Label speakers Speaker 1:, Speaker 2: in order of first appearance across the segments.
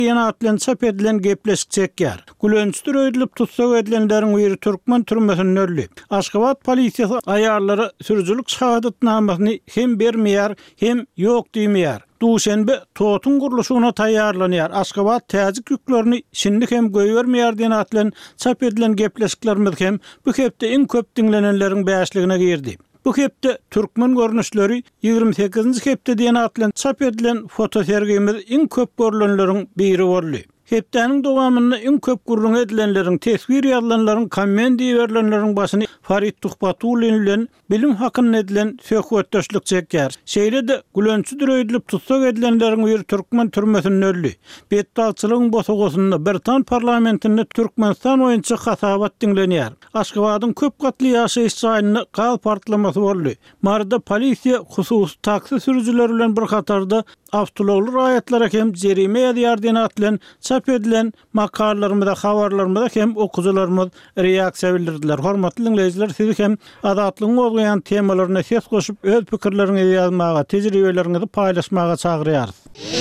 Speaker 1: Yana atlan çap edilen gepleşik çekýär. Gülönçdür öýdülip tutsak edilenleriň biri Türkmen türmesinde öldü. Aşgabat polisiýasy aýarlary sürüjülük şahadatnamasyny hem bermeýär, hem ýok diýmeýär. Duşenbe totun guruluşuna taýýarlanýar. Aşgabat täzik ýüklerini şindik hem göýbermeýär diýen atlan çap edilen gepleşiklerimiz hem bu hepde iň köp dinlenenleriň bäşligine girdi. Bu hepde Türkmen görnüşleri 28-nji hepde diýen atlan çap edilen fotosergimiz iň köp görülenleriň biri boldy. Hepdenin dowamyny iň köp gurrun edilenleriň tesvir ýazlanlaryň komment diýerlenleriň başyny Farid Tuhbatullin bilen bilim hakyny edilen söhbetdeşlik çekýär. Şeýlede gülönçdür öýdülip tutsak edilenleriň biri Türkmen türmesinde öldü. Betdalçylygyň bosagosyny Britan parlamentinde Türkmenistan boýunça hasabat dinlenýär. Aşgabatyň köp gatly ýaşaýyş jaýyny gaz partlamasy boldy. Marda polisiýa hususy taksi sürüjileri bilen bir hatarda avtologly raýatlara hem jerime ýazýar diýen atlan çap edilen makallarymyzda, habarlarymyzda hem okujularymyz reaksiýa bildirdiler. Hormatly dinleýijiler, siz hem adatlygyň bolýan temalaryna ses goşup öz pikirleriňizi ýazmaga, tejribeleriňizi paýlaşmaga çagyrýarys.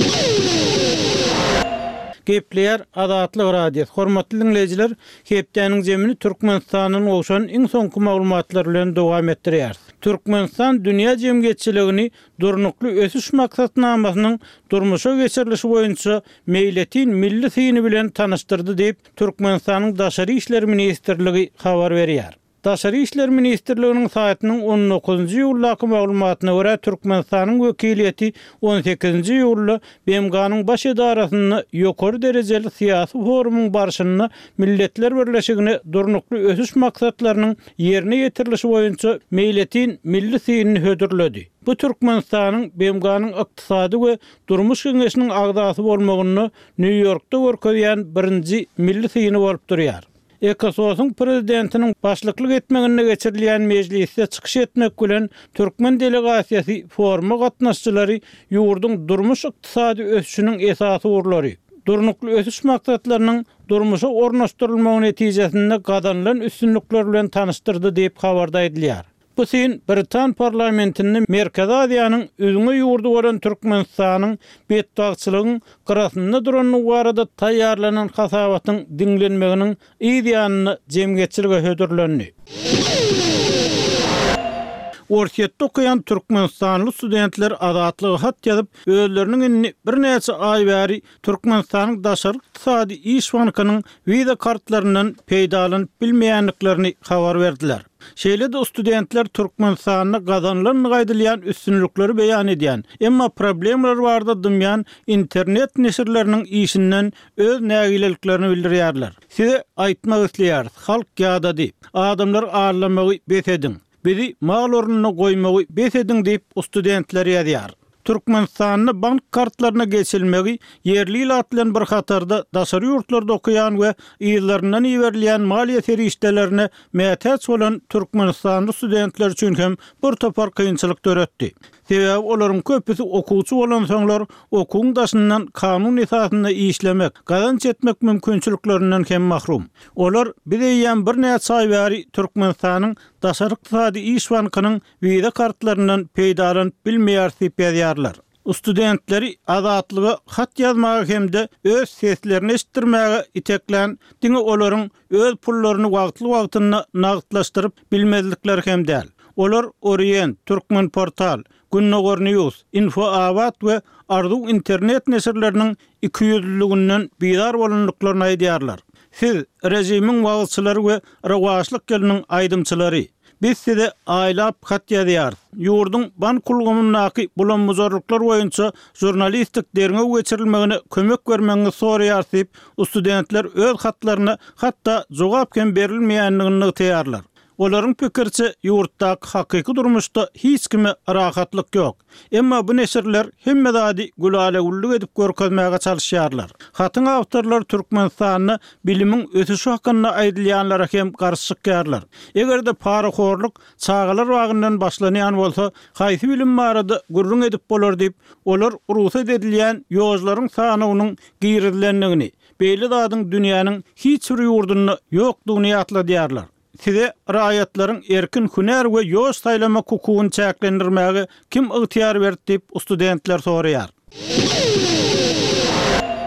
Speaker 1: Gepler Adatlyk radio. Hormatly dinleýijiler, hepdeniň jemini Türkmenistanyň oşan iň soňky maglumatlar bilen dowam etdirýär. Türkmenistan dünýä jemgyýetçiligini durnukly ösüş maksatnamasynyň durmuşa geçirilişi boýunça meýletin milli syny bilen tanıştyrdy diýip Türkmenistanyň Daşary işler ministrligi habar berýär. Daşary işler ministrliginiň saýtynyň 19-njy ýyllaky maglumatyna görä Türkmenistanyň wekiliýeti 18-nji ýylda BMG-nyň baş edarasyny ýokary derejeli syýasy forumyň barşyny Milletler Birleşigine durnukly ösüş maksatlarynyň ýerine ýetirilişi boýunça meýletin milli syny hödürledi. Bu Türkmenistanyň BMG-nyň ykdysady we durmuş geňeşiniň agdasy bolmagyny New Yorkda görkezýän birinji milli syny bolup durýar. Ekososyň prezidentiniň başlyklyk etmegine geçirilýän mejlisde çykyş etmek bilen Türkmen delegasiýasy foruma gatnaşçylary ýurduň durmuş ykdysady ösüşiniň esasy urlary. Durnukly ösüş maksatlarynyň durmuşa ornaşdyrylmagy netijesinde gadanlanan üstünlikler bilen tanıştyrdy diýip habarda edilýär. Bu syn Britan parlamentinde Merkezi Aziýanyň özüňe ýurdu bolan Türkmenistanyň betdagçylygyň gyrasynda duran barada taýýarlanan hasabatyň dinlenmeginiň ideýanyny jemgyýetçilige hödürlendi. Orsiýetde okuyan Türkmenistanly studentler adatlygy hat ýazyp, özleriniň bir näçe ay bäri Türkmenistanyň daşary ykdysady iş bankynyň wiza kartlaryndan peýdalanyp bilmeýänliklerini habar berdiler. Şeýle-de studentler Türkmenistanyna gazanlanan gaýdylýan üstünlikleri beýan edýän, emma problemler barda dymýan internet neşirleriniň işinden öz nägileliklerini bildirýärler. Size aýtmak isleýär, halk ýadady, adamlar ağırlamagy betedin. Bizi mal ornuna goýmagy betedin diýip studentler ýazýar. Türkmenistanyň bank kartlaryna geçilmegi yerli atlan bir hatarda daşary ýurtlarda okuyan we ýyllaryndan iwerilýän maliýe serişdelerine mätäç bolan Türkmenistanly studentler üçin hem bir topar kynçylyk töretdi. Sebäbi olaryň köpüsi okuwçy bolan soňlar okuň daşyndan kanun esasyna işlemek, gazanç etmek mümkinçiliklerinden hem mahrum. Olar bileýän bir näçe ay bäri Türkmenistanyň daşary ykdysady iş bankynyň wiza kartlaryndan peýdalanyp bilmeýär diýip studentleri adatlyga hat ýazmaga hemde öz seslerini eşitdirmäge iteklen diňe olaryň öz pullaryny wagtly-wagtyna nagtlaşdyryp bilmezlikleri hem däl. Olar Orient, Türkmen Portal, Günnogor News, Info Avat we Ardu internet neşirleriniň 200-lüginden bidar bolanlyklaryny aýdýarlar. Siz rejimiň wagtçylary we rewaçlyk geliniň aýdymçylary. Biz size aýlap hat ýazýar. Ýurduň bank kulgamynyňky bulanmazarlyklar boýunça jurnalistik derine geçirilmegine kömek bermeňizi soraýar diýip studentler öz hatlaryna hatda jogap hem berilmeýänligini taýýarlar. Olaryň pikirçe ýurtdaky hakyky durmuşda hiç kime rahatlyk ýok. Emma bu neşirler hemmedadi gülalagullyk edip görkezmäge çalışýarlar. Hatyň awtorlar Türkmenistanyny bilimiň ösüşi hakyna aýdylýanlara hem garşyk ýarlar. Egerde paraxorluk çağalar wagyndan başlanýan bolsa, haýsy bilim barada gurrun edip bolar diýip, olar urusat edilýän ýozlaryň sanynyň giýrilenligini, beýle zadyň dünýäniň hiç bir ýurduny ýokdugyny ýatladýarlar. Size raýatlaryň erkin hüner we ýoş saýlama hukugyny çäklendirmäge kim ygtyýar berdi diýip studentler soraýar.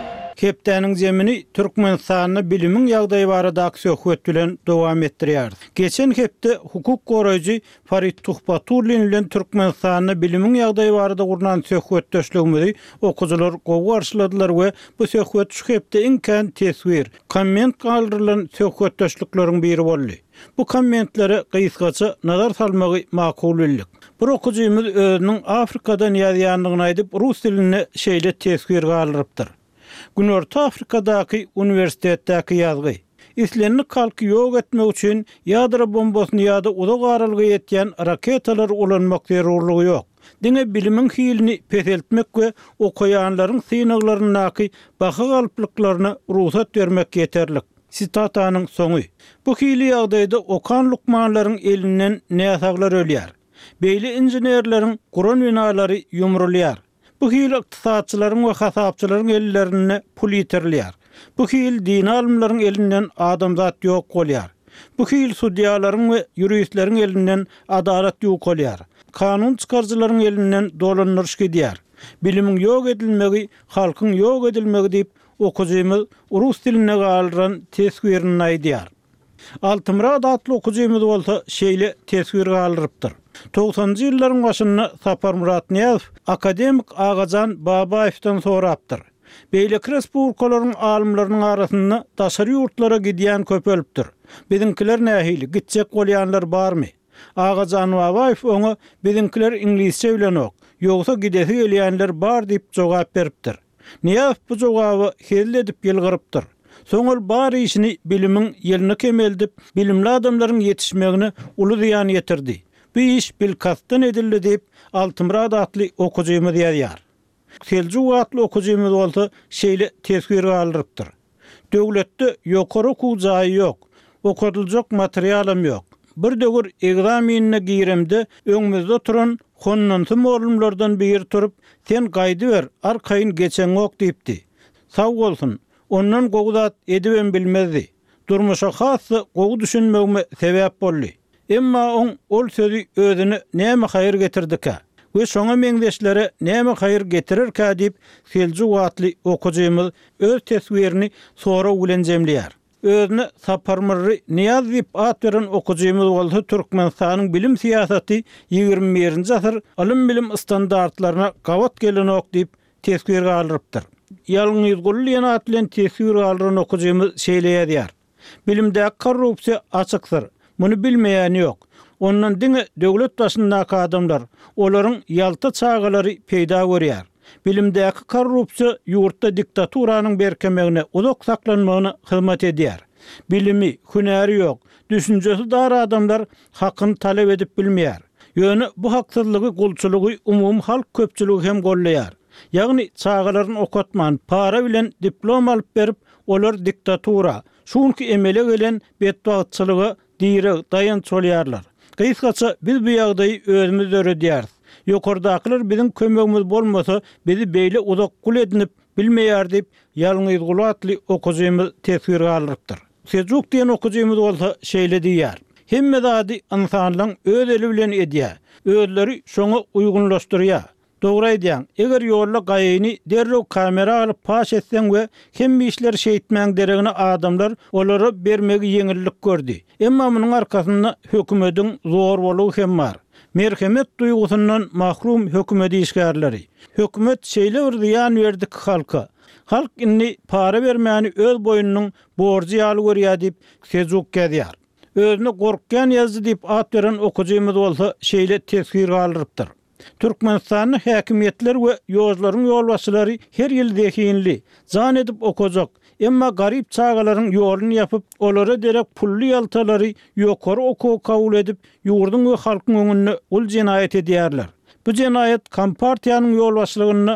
Speaker 1: hepdäniň zemini Türkmenistanyny bilimiň ýagdaýy barada söhbet bilen dowam etdirýär. Geçen hepde hukuk goraýjy Farid Tuhbaturlin bilen Türkmenistanyny bilimiň ýagdaýy barada gurulan söhbetdeşligimizi okujylar gowy garşyladylar we bu söhbet şu hepde iňken tesvir, komment galdyrylan söhbetdeşlikleriň biri boldy. Bu kommentlere gysgaça nazar salmagy makul bildik. Bir okujymyz özüniň Afrikadan ýazýanlygyny aýdyp rus diline şeýle tesvir galdyrypdyr. Günorta Afrikadaky universitetdäki ýazgy. İslenlik halky ýok etmek üçin ýadra bombasyny ýa-da uzak aralyga ýetýän raketalar ulanmak zerurlygy ýok. Diňe bilimiň hilini peseltmek we okuýanlaryň synaglarynaky baha galyplyklaryna ruhsat bermek ýeterlik. Sitataның soňy. Bu hili ýagdaýda okan lukmanlaryň elinden näsaglar ölýär. Beýle inženerleriň Guran binalary ýumrulýar. Bu hili ykdysadçylaryň we hasapçylaryň ellerine pul ýitirlýär. Bu hili din alymlaryň elinden adamzat ýok bolýar. Bu hili sudiýalaryň we ýuristlaryň elinden adalet ýok bolýar. Kanun çykarjylaryň elinden dolanýarş gidýär. Bilimiň ýok edilmegi, halkyň ýok edilmegi diýip okujymyz rus diline galyran teswirini aýdýar. Altymrad adly okujymyz bolsa şeýle teswir galyrypdyr. 90-njy ýyllaryň başynda Sapar Murat Niýazow akademik Agajan Babaýewden sorapdyr. Beýleki respublikalaryň alymlarynyň arasynda daşary ýurtlara gidýän köpelipdir. Bizimkiler nähili gitjek bolýanlar barmy? Agajan Babaýew oňa bizimkiler ingilisçe bilenok, ýogsa gidesi gelýänler bar diýip jogap beripdir. Niýazow bu jogaby hel edip ýylgyrypdyr. Soňal bar işini bilimiň ýeline kemeldip, bilimli adamlaryň ýetişmegine uly ziýan ýetirdi. Bu iş bilkastan edildi diýip Altymrad adly okujymyz ýazýar. Seljuk adly okujymyz bolsa şeýle tesvir galyrypdyr. Döwletde ýokary okuw jaýy ýok, okudyljak materialym ýok. Bir döwür egzaminine giremde öňümizde turan honnanty molumlardan biri turup, "Sen gaýdy ber, arkaýyn geçen ok" diýipdi. Sag bolsun, ondan gowdat edibem bilmezdi. Durmuşa hasy gowy düşünmegime sebäp boldy. Emma on ol sözü özüne näme haýyr getirdika we şoňa meňdeşlere näme haýyr getirirkä diýip Seljuk adly okujymyz öz teswirini sonra ulenjemleýär. Özüne Sapar Murat Niýazow diýip at beren okujymyz bolsa Türkmenistanyň bilim siýasaty 21-nji asyr alym bilim standartlaryna gawat gelenok diýip teswir galyrypdyr. Ýalňy ýyzgully at bilen teswir galyran okujymyz şeýle ýazýar. Bilimde korrupsiýa açykdyr. Muny bilmeýän ýok. Ondan diňe döwlet başyndaky adamlar olaryň ýalta çagalary peýda görýär. Bilimdäki korrupsiýa ýurtda diktaturanyň berkemegine uzak saklanmagyna hyzmat edýär. Bilimi, hünäri ýok, düşünjesi dar adamlar hakyny talep edip bilmeýär. Ýöne bu haksyzlygy, gulçylygy umum halk köpçüligi hem golleýär. Ýagny çagalaryny okatman, para bilen diplom alyp berip, olar diktatura, şunki emele gelen bedbagatçylygy direk dayanç bolýarlar. Gysgaça biz bu ýagdaýy özümiz öredýäris. Ýokardakylar biziň kömegimiz bolmasa, bizi beýle uzak gul edinip bilmeýär diýip ýalňy ýyzguly atly okujymyz teswir galyrypdyr. Seljuk diýen okujymyz bolsa şeýle diýär. Hemme zady insanlaryň öz eli bilen edýär. Özleri şoňa uygunlaşdyrýar. Dogry aýdýan, eger ýolda gaýyny derrew kamera alyp paş etseň we hemme işler şeýitmäň deregine adamlar olary bermegi ýeňillik gördi. Emma munyň arkasynda hökümetiň zor bolugy hem bar. Merhemet duýgusyndan mahrum hökümet işgärleri. Hökümet şeýle bir ziýan berdik halka. Halk inni para bermäni öz boýunyň borjy ýaly görýär diýip Seljuk ýazýar. Özüne gorkýan ýazdy diýip at beren okujymyz bolsa şeýle teswir galyrypdyr. Türkmenistanyň häkimetler we ýozlaryň ýolbaşçylary her ýyl dehinli, zan edip okujak. Emma garip çagalaryň ýoluny ýapyp, olara derek pully ýaltalary ýokary okuw kabul edip, ýurdun we halkyň öňünde ul jenaýat edýärler. Bu jenaýat Kompartiýanyň ýolbaşçylygyna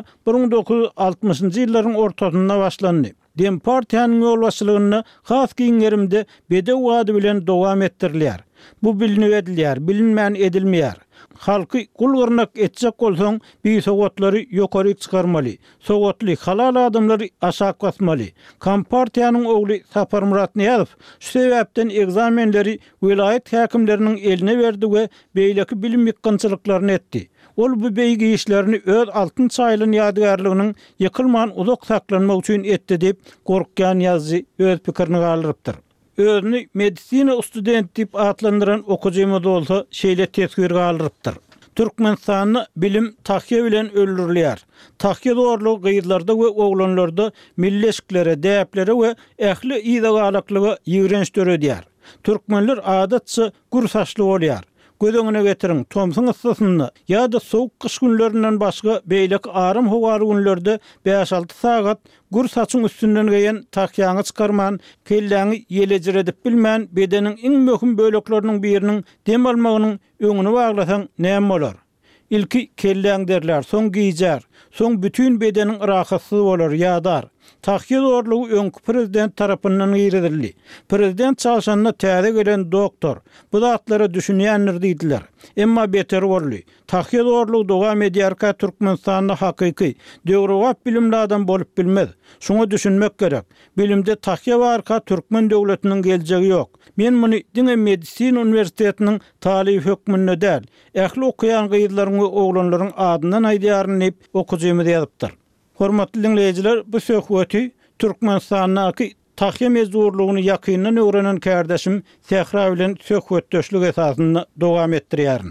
Speaker 1: 1960-njy ýyllaryň ortasynda başlandy. Dem partiýanyň ýolbaşçylygyna has giňerimde bedew wady bilen dowam etdirilýär. Bu bilinip edilýär, bilinmän edilmeýär. Halky gulgyrnak etjek bolsaň, bir sowatlary ýokary çykarmaly. Sowatly halal adamlary aşak basmaly. Kompartiýanyň ogly Sapar Murat Niýazow şu sebäpden egzamenleri vilayet häkimleriniň eline berdi we beýleki bilim ýykgynçylyklaryny etdi. ol bu beýgi işlerini öz altyn çaýlyň ýadygärliginiň ýykylman uzak saklanmak üçin etdi diýip gorkýan ýazgy öz pikirini galyrypdyr. Özüni medisina student diýip atlandyran okujymy da bolsa şeýle tesgir galyrypdyr. Türkmenistany bilim tahkiye bilen öldürülýär. Tahkiye doğruluğu gıyırlarda ve oğlanlarda milleşiklere, däplere ve ähli ýydagalyklygy ýigrençdörýär. Türkmenler adatça gur saçly bolýar. Gödöňüne getirin, Tomsun ıssasyny ýa-da sowuk kış günlerinden başga beýlek arym howary günlerde 5-6 sagat gur saçyň üstünden geýen takýaňy çykarman, kelläňi ýelejiredip bilmän bedeniň iň möhüm bölekleriniň biriniň dem almagynyň öňüni baglasaň näme bolar? İlki kelläň derler, soň giýjer, soň bütün bedeniň rahatsyz bolar, ýadar. Tahkiye doğruluğu öňkü prezident tarapyndan giýrildi. Prezident çalışanyna täze gelen doktor bu zatlara düşünýänler diýdiler. Emma beter boldy. Tahkiye doğruluğu dowam edýärkä Türkmenistanda hakyky, döwrewap bilimli adam bolup bilmez. Şoňa düşünmek gerek. Bilimde tahkiye barka Türkmen döwletiniň geljegi ýok. Men muny Diňe Medisina Universitetiniň talyp hökmünde däl, ähli okuyan gyýylaryň we oglanlaryň adyndan aýdýaryn diýip okujymy ýazypdyr. Hormatly dinleyijiler, bu söhbeti Türkmenistanyň tahkiye mezurlugyny ýakyndan öwrenen kardeşim Sehra bilen söhbetdeşlik esasynda dowam etdirýärin.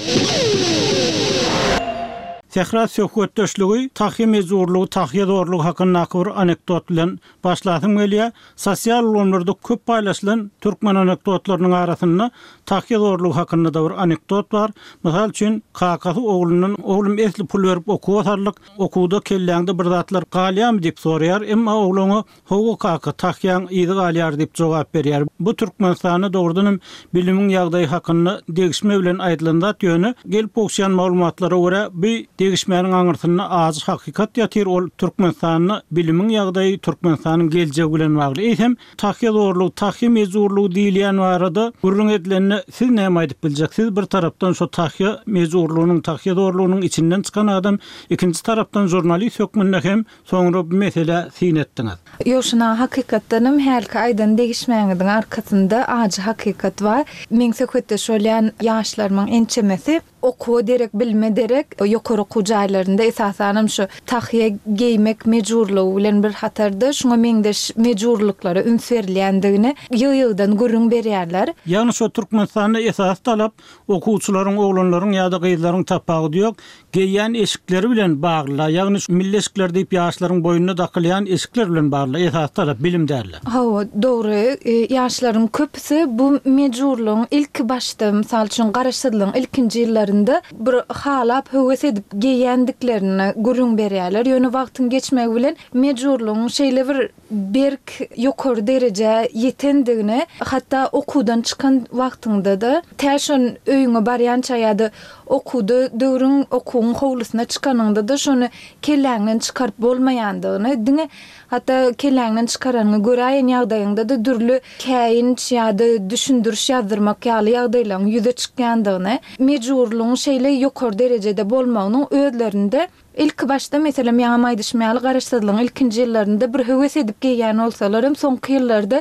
Speaker 1: Sehra söhbetdeşligi tahkiye mezurlugy, tahkiye doğrulugy hakynda bir anekdot bilen başlasym gelýär. Sosial ulamlarda köp paýlaşylan türkmen anekdotlarynyň arasynda tahkiye doğrulugy hakynda da bir anekdot bar. Mysal üçin kakasy oglunyň oglum esli pul berip okuwatarlyk, okuwda kelläňde bir zatlar galýam diýip sorýar, emma oglunu howa kaka tahkiýaň ýygy galýar diýip jogap berýär. Bu Türkmenistany dogrudan bilimiň ýagdaýy hakynda degişme bilen aýdylanda ýöne gelip okşayan maglumatlara görä bu degişmeniň aňyrtyna az hakykat ýatyr. Ol Türkmenistanyň bilimiň ýagdaýy Türkmenistanyň geljegi bilen bagly. Hem tahkiye doğrulugy, tahkiye mezurlugy diýilýän barada gurrun edilenni siz näme aýdyp biljeksiz? Bir tarapdan şu tahkiye mezurlugynyň, tahkiye doğrulugynyň içinden çykan adam, ikinji tarapdan jurnalist hökmünde hem soňra bu mesele sinetdiňiz.
Speaker 2: Ýoşuna hakykatdanam herki aýdan degişmäňiň arkasynda ajy hakykat bar. Men söhbetde şolýan ýaşlarymyň ençemesi oku derek, bilme derek, ýokary okuw jaýlarynda esasanam şu tahkiye geýmek mejburlygy bilen bir hatarda, şoňa meňde mejburlyklara üns berilýändigini ýygydan görüň berýärler.
Speaker 1: Ýani şu Türkmenistanda esas talap okuwçylaryň, oglanlaryň ýa-da gyýylaryň tapagy diýok, geýýän eşikleri bilen bagly. Ýagny milleşikler diýip ýaşlaryň boýuna dakylýan eşikler bilen bagly. Esas talap bilim därler.
Speaker 2: Hawa, dogry. Ýaşlaryň köpüsi bu mejburlygyň ilk başda, mysal üçin garaşsyzlygyň ilkinji ýyllarynda bir halap höwes edip geýendiklerini görüň berýärler. Ýöne wagtyň geçmegi bilen mejburlygyň şeýle bir berk ýokary derejä ýetendigini, hatda okuwdan çykan wagtynda da täşon öýüňe barýança ýa-da okuwda döwrüň okuwyň howlusyna çykanyňda da şonu kelläňden çykaryp bolmaýandygyny, diňe hatda kelläňden çykaranyňy göräýän ýagdaýynda da dürli käýinç ýa-da düşündürüş ýazdyrmak ýaly ýagdaýlaryň ýüze çykýandygyny, mejburlygyň şeýle ýokary derejede bolmagynyň özlerinde ilk başda mesela ýamaýdyşmaýaly garaşsyzlygyň ilkinji ýyllarynda bir höwes edip geýän bolsalar hem soňky ýyllarda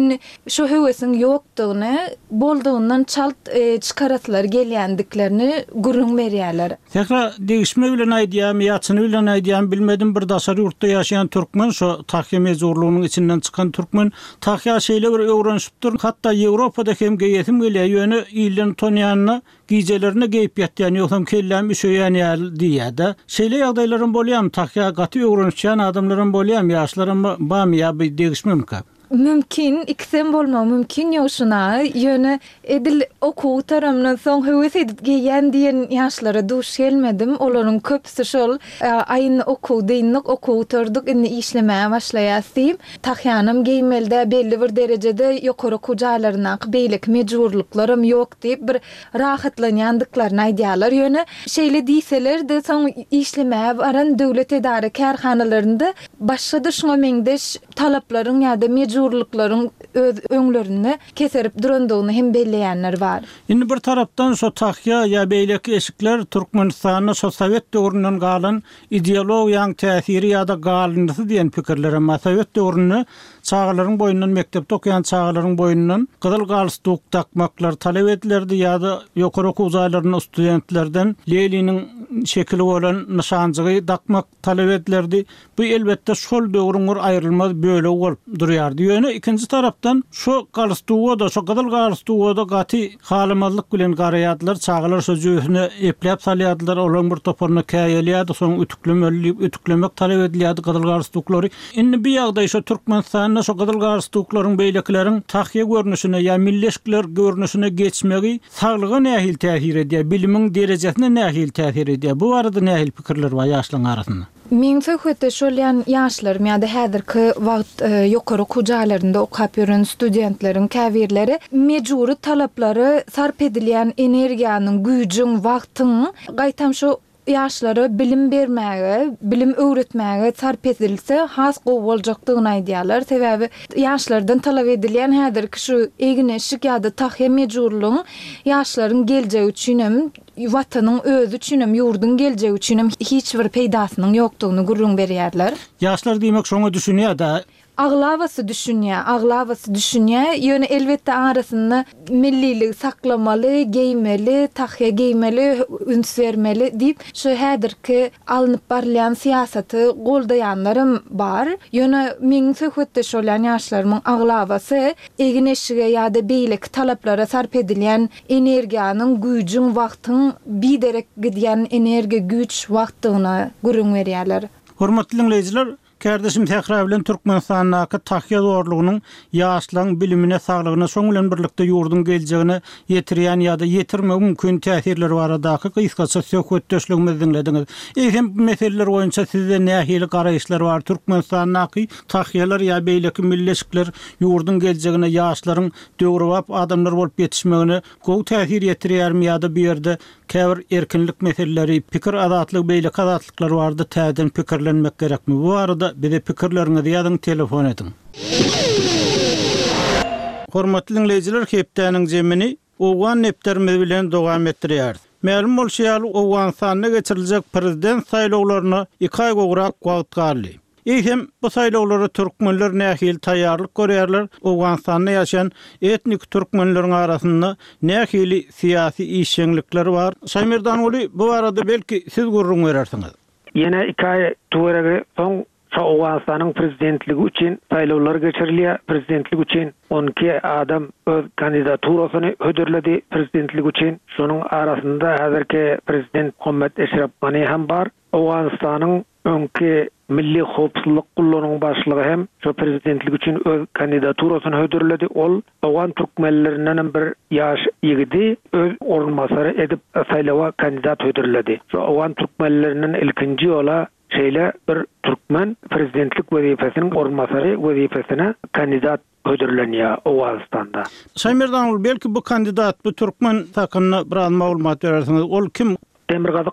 Speaker 2: şu höwesiň ýokdugyny, boldugyndan çalt çykaraslar gelýändiklerini görüň berýärler.
Speaker 1: Tekrar degişme bilen aýdýam, ýaçyny bilen aýdýam, bilmedim bir daşary ýurtda ýaşaýan türkmen, şu tahkiye mezurlugynyň içinden çykan türkmen, tahkiye şeýle bir öwrenşipdir. Hatda Ýewropada hem geýesim gelýär, ýöne ýylyny tonýanyna giyjelerini geyip yatyan yoksam kellem üşöyen yer diýär. Şeýle ýagdaýlarym bolýam, tahkiye gaty öwrenýän adamlarym bolýam, ýaşlarym bam ýa bir degişmemkä.
Speaker 2: Mümkin, ikisem bolma mümkin ýoşuna, ýöne edil okuw taramdan soň höwes edip geýän diýen ýaşlara duş gelmedim. Olaryň köpüsi şol aýyny okuw diýnik, okuw turduk, indi işlemäge başlaýasym. Tahyanam geýmelde belli bir derejede ýokary okuw jaýlaryna beýlek mejburlyklarym ýok diýip bir rahatlanýandyklaryny aýdýarlar. Ýöne şeýle diýseler de soň işlemäge baran döwlet edare kärhanalarynda başga da şoňa meňdeş talaplaryň ýa-da mejburlyklaryň öz öňlerini keserip durandygyny hem belleýänler bar.
Speaker 1: Indi bir tarapdan şo tahya ya beýleki eşikler Türkmenistanyň şo Sowet döwründen galan ideologiýaň täsiri ýa-da galynysy diýen pikirler ama Sowet döwründe çağalaryň boýundan mekdepde okuyan çağalaryň boýundan gyzyl galstuk takmaklar talep edilerdi ýa-da ýokary okuw zaýlarynyň studentlerden Leniniň şekili bolan nişanjygy takmak talep edilerdi. Bu elbetde şol döwrüň bir aýrylmaz bölegi bolup durýardy. Ýöne ikinji tarapdan şo galstuga da şo gyzyl galstuga da gaty halamazlyk bilen garaýadylar, çağalar şo jüýüne epläp salýadylar, olaryň bir toparyny käýelýärdi, soň ütüklemek talep edilýärdi gyzyl galstuklary. Indi bu ýagdaý şo Türkmenistanyň şo gyzyl galstuklaryň beýlekleriň tahýa görnüşine ýa milletçiler görnüşine geçmegi saglyga nähil täsir edýär, bilimiň derejesine nähil täsir edýär. Bu arada nähil pikirler bar ýaşlaryň arasynda.
Speaker 2: Min söhbetde şolyan ýaşlar, ýa-da häzirki wagt ýokary okuw jaýlarynda okap ýören studentleriň, käbirleri mejburi talaplary sarp edilýän energiýanyň, güýjüň, wagtyň gaýtam şo ýaşlara bilim bermäge, bilim öwretmäge sarp edilse has gowy boljakdygyny aýdýarlar. Sebäbi ýaşlardan talap edilýän häzirki şu egineşik ýa-da tahýa mejburlygyň ýaşlaryň geljegi üçin hem watanyň özü üçin hem ýurdun geljegi üçin hem hiç bir peýdasynyň ýokdugyny gurrun berýärler.
Speaker 1: Ýaşlar diýmek şoňa düşünýär-de. Aglavasy düşünýär. Ýöne elbetde arasynda millilik saklamaly, geýmeli, tahýa geýmeli, üns bermeli diýip şu häzirki alınıp barlayan siýasaty goldaýanlarym bar. Ýöne meň söhbetde şolyan ýaşlarymyň aglavasy egineşige ýa-da beýleki talaplara sarp edilýän energiýanyň, güýjüň, wagtyň biderek gidýän energiýa, güýç, wagtyny gurrun berýärler. Hormatly dinleýijiler, Kardeşim tekrar bilen Türkmenistanyň tahýa zorlugynyň ýaşlaryň bilimine, saglygyna, şoň bilen birlikde ýurdun geljegine ýetirýän ýa-da ýetirmek mümkin täsirleri baradaky gysgaça söhbetdeşligimizi dinlediňiz. Hem bu meseleler boýunça sizde nähili garaýşlar bar? Türkmenistanyň tahýalar ýa beýleki milletçiler ýurdun geljegine ýaşlaryň döwrüp adamlar bolup ýetişmegine gowy täsir ýetirýärmi ýa-da bu ýerde käbir erkinlik meseleleri, pikir azatlyk, beýleki azatlyklar bardy, täzeden pikirlenmek gerekmi? Bu arada bize pikirlerinizi ýazyň, telefon ediň. Hormatly dinleýijiler, hepdeniň jemini Owgan nepterimiz bilen dowam etdirýär. Ma'lum bolşýar, Owganistanda geçiriljek prezident saýlawlaryna 2 aý gowrak wagt garly. Hem bu saýlawlara türkmenler nähil taýýarlyk görýärler. Owganistanda ýaşaýan etnik türkmenleriň arasynda nähili syýasy işçilikler bar. Şaýmerdan uly bu arada belki siz gurrun berersiňiz.
Speaker 3: Ýene 2 aý tuğragy soň Owganistanyň prezidentligi üçin saýlawlar geçirilýär. Prezidentlik üçin 12 adam öz kandidaturasyny ödürledi prezidentlik üçin. Şonuň arasynda häzirki prezident Muhammed Eşref Gani hem bar. Owganistanyň öňki milli howpsuzlyk gullanyň başlygy hem şu prezidentlik üçin öz kandidaturasyny ödürledi. Ol Owgan türkmenlerinden bir ýaş ýigidi öz ornmasary edip saýlawa kandidat ödürledi. Şu Owgan türkmenlerinden ilkinji ola şeýle bir türkmen prezidentlik wezifesiniň ornmasary wezifesine kandidat ödürlenýär Owganistanda.
Speaker 1: Şaýmerdan belki bu kandidat bu türkmen takyna biraz maglumat berersiňiz. Ol kim?
Speaker 3: Demirgazyk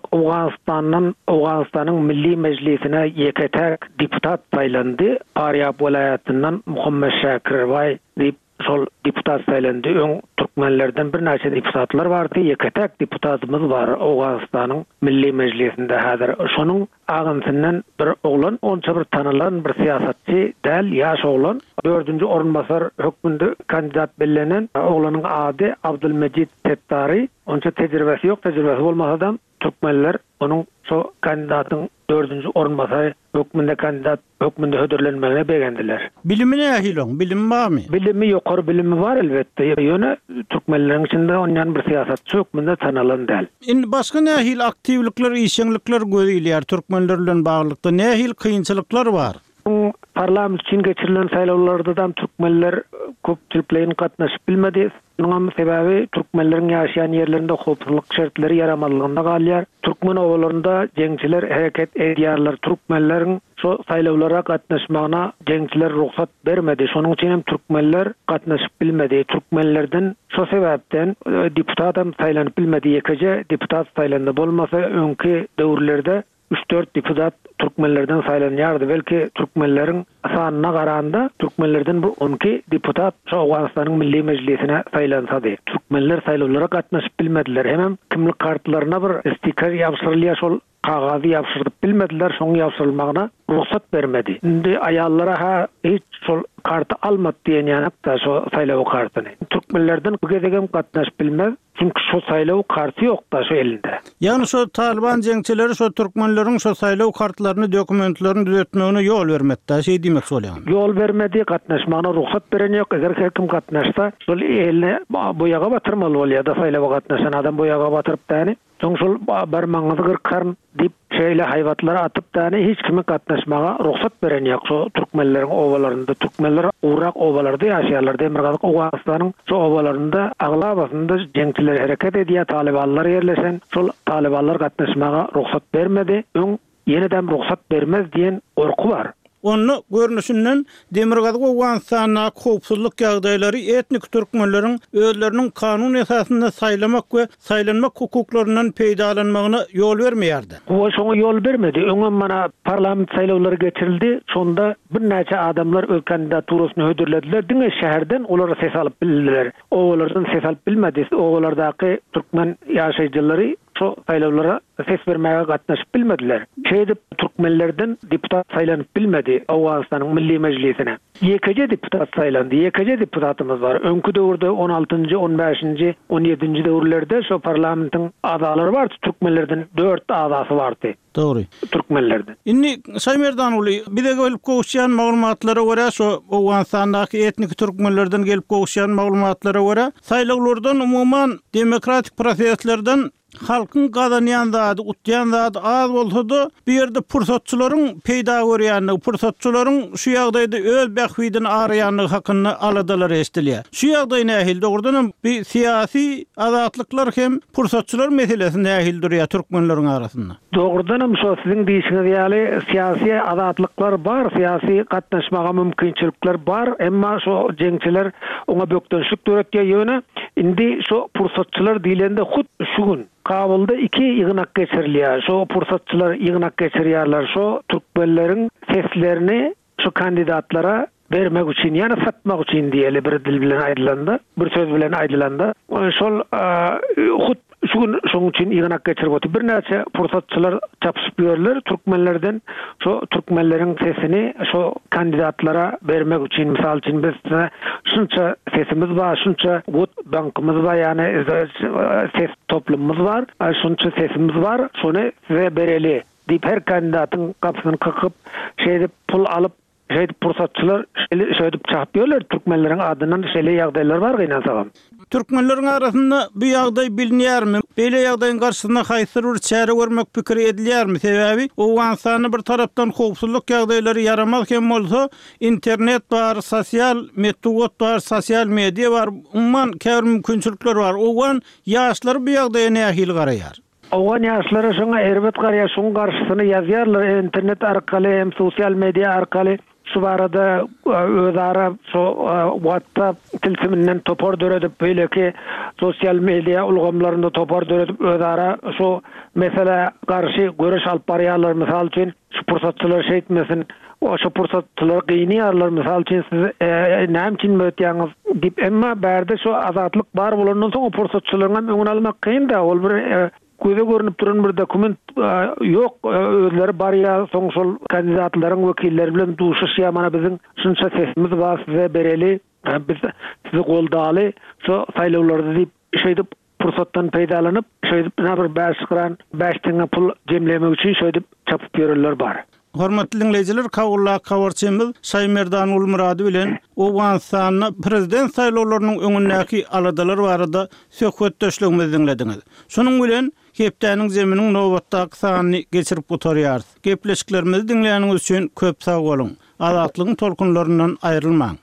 Speaker 3: Owganistanyň Milli Mejlisine ýeketek deputat saýlandy. Aryap welaýatyndan Muhammed Şakirway diýip şol deputat saýlandy. Öň türkmenlerden bir näçe deputatlar bardy. Ýeketek deputatymyz bar Owganistanyň Milli Mejlisinde häzir. Şonuň agyntynyň bir oglan, onça bir tanylan bir siýasatçy däl, ýaş oglan. 4-nji ornmasar hökmünde kandidat bellenen oglanyň ady Abdulmejid Tettari. Onça tejribesi ýok, tejribesi bolmasam türkmenler onuň şo kandidatyň 4-nji ornmasary hökmünde kandidat hökmünde hödürlenmegine begendiler.
Speaker 1: Bilimi nähil, bilim barmy?
Speaker 3: Bilimi ýokary bilimi bar elbetde. Ýöne türkmenleriň içinde onyan bir siýasatçy hökmünde tanalan däl.
Speaker 1: Indi başga nähil aktivlikler, işçilikler gözelýär türkmenler bilen baglykda nähil kynçylyklar bar?
Speaker 3: Parlament için geçirilen saýlawlardan türkmenler köpçülüklerin gatnaşyp bilmedi. Şunun sebäbi türkmenleriň ýaşaýan ýerlerinde howpsuzlyk şertleri ýaramadylygynda galýar. Türkmen owalarynda jeňçiler hereket edýärler. Türkmenleriň şu saýlawlara gatnaşmagyna jeňçiler ruhsat bermedi. Şonuň üçin hem türkmenler gatnaşyp bilmedi. Türkmenlerden şu sebäpden deputat hem saýlanyp bilmedi. Ýekece deputat saýlandy bolmasa öňki döwürlerde 3-4 deputat Türkmenlerden saylanýardy. Belki Türkmenlerin sanyna garanda Türkmenlerden bu 12 deputat şu Awganystanyň Milli Mejlisine saylansady. Türkmenler saýlawlara gatnaşyp bilmediler. Hemem kimlik kartlaryna bir stiker ýapşyrylýar, şol kagazy ýapşyrdyp bilmediler, şoň ýapşyrylmagyna ruhsat bermedi. Indi aýallara ha hiç şol kartı almadı diýen ýa-da şo saýlaw kartyny. Türkmenlerden bu gezegem gatnaşyp bilmez. Çünkü şo saýlaw karty ýok da şo elinde.
Speaker 1: Yani şo Taliban jeňçileri şo türkmenleriň şo saýlaw kartlaryny, dokumentlerini düzeltmegine ýol bermedi. Şeý diýmek bolýan.
Speaker 3: Ýol bermedi, gatnaşmagyna ruhsat beren ýok. Eger kim gatnaşsa, şol eline boýaga batyrmaly bolýar da saýlawa gatnaşan adam boýaga batyryp däni. Soň şol barmaňyzy gyrkaryn diýip şeýle haýwatlara atyp däni hiç kimi gatnaşmaga ruhsat beren ýok. Şo türkmenleriň owalarynda, türkmenler urak owalarda ýaşaýarlar. Demirgazyk Awganystanyň şo owalarynda aglabasynda jeňçiler hereket edýär, talibanlar ýerleşen. Şol talibanlar gatnaşmaga ruhsat bermedi. Öň ýeneden ruhsat bermez diýen gorku bar.
Speaker 1: Onu görnüşinden Demirgazyk Awganystanyň howpsuzlyk ýagdaýlary etnik türkmenleriň özleriniň kanun esasynda saýlamak we saýlanmak hukuklарынан peýdalanmagyna ýol bermeýärdi.
Speaker 3: O şoňa ýol bermedi. Öňe mana parlament saýlawlary geçirildi. Şonda bir näçe adamlar öz kandidaturasyny hödürlediler. Diňe şäherden olara ses alyp bildiler. Owalardan ses alyp bilmedi. Owalardaky türkmen ýaşaýjylary şo saýlawlara ses bermäge gatnaşyp bilmediler. Şeýdip türkmenlerden deputat saýlanyp bilmedi Awganystanyň Milli Mejlisine. Ýekece deputat saýlandy. Ýekece deputatymyz bar. Öňkü döwürde 16-njy, 15-nji, 17-nji döwürlerde şo parlamentiň azalary bar. Türkmenlerden 4 azasy bardy.
Speaker 1: Dogry.
Speaker 3: Türkmenlerden.
Speaker 1: Inni Saýmerdan uly bize gelip gowuşýan maglumatlara görä şo Awganystandaky etnik türkmenlerden gelip gowuşýan maglumatlara görä saýlawlardan umumyň demokratik proseslerden halkyň gazanýan zady, utýan zady az bolsa-da bir ýerde pursatçylaryň peýda görýänligi, pursatçylaryň şu ýagdaýda öz bähwidini araýanlygy hakyny aladalar esdilýär. Şu ýagdaý nähil dogrudan bir siýasy azatlyklar hem pursatçylar meselesi nähil durýar türkmenleriň arasynda.
Speaker 3: Dogrudan şo siziň diýişiňiz ýaly siýasy azatlyklar bar, siýasy gatnaşmaga mümkinçilikler bar, emma şo jeňçiler oňa bökdönşlik töretýär ýöne. Indi şo pursatçylar diýilende hut şu gün Kabulda 2 ýygnak geçirilýär. Şo pursatçylar ýygnak geçirýärler. Şo türkmenleriň seslerini şu kandidatlara bermek üçin, ýani satmak üçin diýeli bir dil bilen aýdylanda, bir söz bilen aýdylanda, şol hut şoň üçin ýygnak geçirip otur. Bir näçe pursatçylar çapyşyp ýörler türkmenlerden şo türkmenleriň sesini şo kandidatlara bermek üçin, misal üçin biz şunça sesimiz bar, şunça wot bankymyz bar, ýani ses toplumumyz bar, şunça sesimiz bar, şonu size bereli diýip her kandidatyň kapysyny kykyp, şeýdip pul alyp şeýdip pursatçylar şeýdip çapyp ýörler türkmenleriň adynan şeýle ýagdaýlar bar gynasagam.
Speaker 1: Türkmenleriň arasynda bu ýagdaý bilinýärmi? Beýle ýagdaýyň garşysynda haýsy bir çäre görmek pikiri edilýärmi? Sebäbi Awganystanyň bir tarapdan howpsuzlyk ýagdaýlary yaramak hem bolsa, internet bar, sosial medya bar, sosial media bar, umman käbir mümkinçilikler bar. Owan ýaşlar bu ýagdaýa nähil garaýar?
Speaker 3: Awgan ýaşlary şoňa erbet garaýar, şoň garşysyny ýazýarlar internet arkaly hem sosial media arkaly. Şu barada özara WhatsApp tilsiminden topar döredip beýleki sosial media ulgamlarynda topar döredip özara şu mesele garşy görüş alyp barýarlar. Misal üçin şu pursatçylar şeýtmesin, şu pursatçylar gynýarlar. Misal üçin siz näme üçin ötýäňiz diýip, emma bärde şu azatlyk bar bolandan soň o pursatçylaryň öňüne almak kyn da, ol bir göze görünüp duran bir dokument ýok, özleri bar ýa, soň şol kandidatlaryň wekilleri bilen duşuşýar, mana biziň şunça sesimiz bar, size bereli, biz sizi goldaly, şo saýlawlarda diýip şeýdip pursatdan peýdalanyp, şeýdip bir bäşikran, 5 tane pul jemlemek üçin şeýdip çapyp ýörler bar.
Speaker 1: Hormatly dinleyijiler, kawulla kawarçymyz Saýmerdan Ulmurady bilen Awganystanyň prezident saýlawlarynyň öňündäki aladalar barada söhbetdeşligimizi dinlediňiz. Şonuň bilen hepdäniň zeminiň nowatdaky sanyny geçirip oturýarys. Gepleşiklerimizi dinleýäniňiz üçin köp sag bolun. Azatlygyň tolkunlaryndan aýrylmaň.